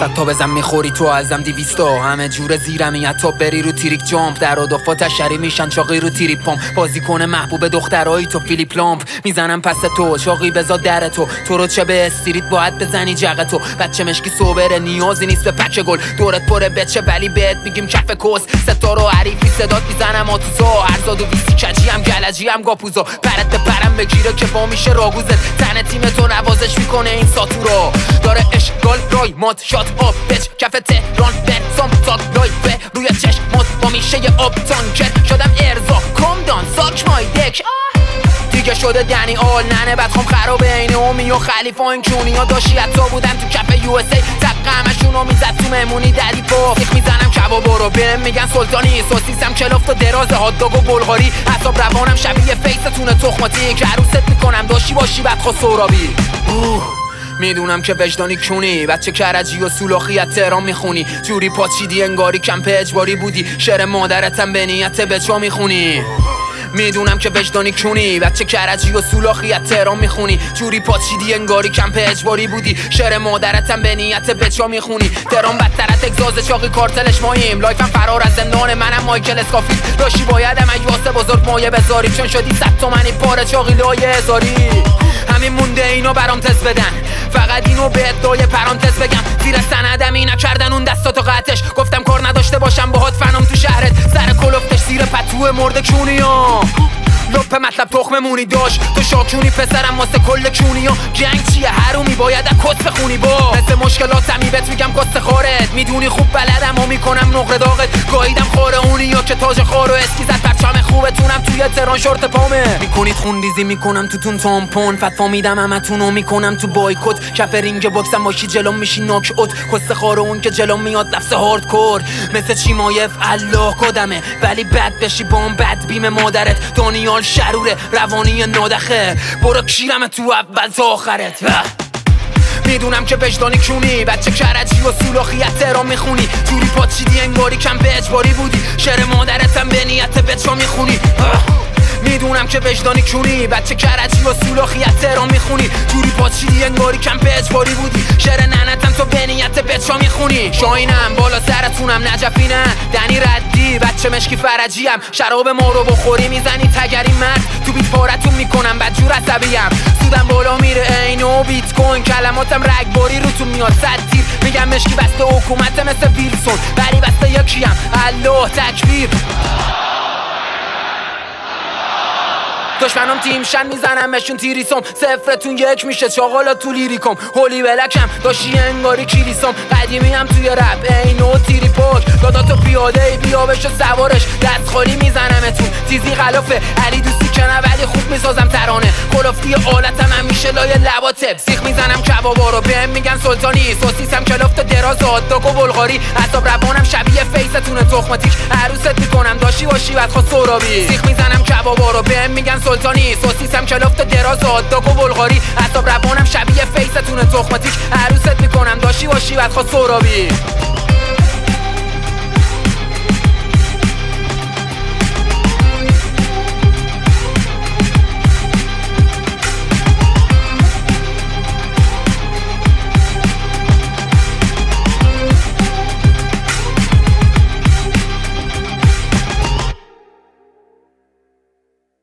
صد تا بزن میخوری تو ازم 200 همه جور زیرمی حتی بری رو تریک جامپ در و دفعه تشری میشن چاقی رو تریپ پام بازیکن محبوب دخترایی تو فیلیپ لامپ میزنم پس تو چاقی بزا در تو رو چه به استریت باید بزنی جغ تو بچه مشکی صبره نیازی نیست به پچه گل دورت پره بچه ولی بهت میگیم کف کس ستا رو حریفی صدات میزنم آتوزا ارزاد و ویسی کجی هم گلجی هم گاپوزا پرت پرم بگیره که با میشه راگوزت تن تیم تو نوازش میکنه این ساتورا داره اشغال رای مات شات آب بچ کف تهران برسام تاک لایف روی چشمات با میشه آب تانکر شدم ارزا کمدان ساک مای دک دیگه شده دنی آل ننه بدخوام خرابه این اومی و خلیفه این کونی ها داشتی حتی بودن تو کف یو اس ای تق همشونو میزد تو مهمونی دلی پا سیخ میزنم کبابا رو بهم میگن سلطانی سوسیسم کلافت و دراز هاتداگ و بلغاری حساب روانم شبیه فیستونه تخماتی که عروست میکنم داشتی باشی بدخوا سورابی میدونم که وجدانی کونی بچه کرجی و سولاخی از تهران میخونی جوری پاچیدی انگاری کمپ اجباری بودی شعر مادرتم به نیت بچا میخونی میدونم که وجدانی کونی بچه کرجی و سولاخی از تهران میخونی جوری پاچیدی انگاری کمپ اجباری بودی شعر مادرتم به نیت بچا میخونی تهران بدتر از اگزاز چاقی کارتلش ماییم لایفم فرار از زندان منم مایکل اسکافی داشتی بایدم ایواس بزرگ مایه بذاری چون شدی 100 تومنی پاره چاقی لایه هزاری همین مونده اینو برام تست بدن فقط اینو بهت دای پرانتز بگم زیر سندم اینا کردن اون دستاتو قطعش گفتم کار نداشته باشم باهات فنام تو شهرت سر کلفتش زیر پتو مرد کونیا لپ مطلب تخم مونی داشت تو شاکونی پسرم واسه کل کونیا جنگ چیه حرومی باید از کس بخونی با مثل مشکلاتمی بهت میگم کس خارت میدونی خوب بلدم و میکنم نقره داغت گاییدم خاره اونی یا که تاج خار و اسکی زد پرچم خوبتونم توی تهران شورت پامه میکنید خونریزی میکنم تو تون تامپون فتوا میدم همتونو میکنم تو بایکوت کف رینگ باکسم باشی جلوم میشی ناک اوت کس خار اون که جلوم میاد لفظ هاردکور مثل چیمایف الله قدمه ولی بد بشی بام بد بیم مادرت دانیال شروره روانی نادخه برو کیرم تو اول تا آخرت میدونم که وجدانی کونی بچه کرجی و سولاخی از تهران میخونی جوری پاچیدی انگاری کم به اجباری بودی شعر مادرتم به نیت بچا میخونی میدونم که وجدانی کونی بچه کرجی و سولاخی از تهران میخونی جوری پاچیدی انگاری کم به اجباری بودی شعر ننتم تو به نیت بچا میخونی شاینم بالا سرتونم نجفی نه دنی ردی بچه مشکی فرجیم شراب ما رو بخوری میزنی تگری مرد تو بیت پارتون میکنم بدجور عصبیم سودم بالا میره اینو بیت کوین کلماتم رگباری روتون میاد صد تیر میگم مشکی بسته حکومت مثل ویلسون ولی بسته یکیم الله تکبیر دشمنم تیم شن میزنمشون تیریسم صفرتون یک میشه چاقالا تو لیریکم هولی بلکم داشتی انگاری کلیسم قدیمی هم توی رپ اینو تیری پاک داداتو پیاده بیا بشو سوارش دست خالی میزنمتون تیزی غلافه علی دوستی کنه ولی خوب میسازم ترانه خلافتی آلتم هم میشه لای لباتب سیخ میزنم کبابا رو بهم میگن سلطانی سوسیسم کلافت دراز هاتداگ و بلغاری حساب روانم شبیه فیستونه تخماتیک عروست میکنم داشتی باشی بدخوا سورابی سیخ میزنم کبابا رو بهم میگن سلطانی سوسیسم کلافت دراز هاتداگ و بلغاری حساب روانم شبیه فیستونه تخماتیک عروست میکنم داشتی باشی بدخوا سورابی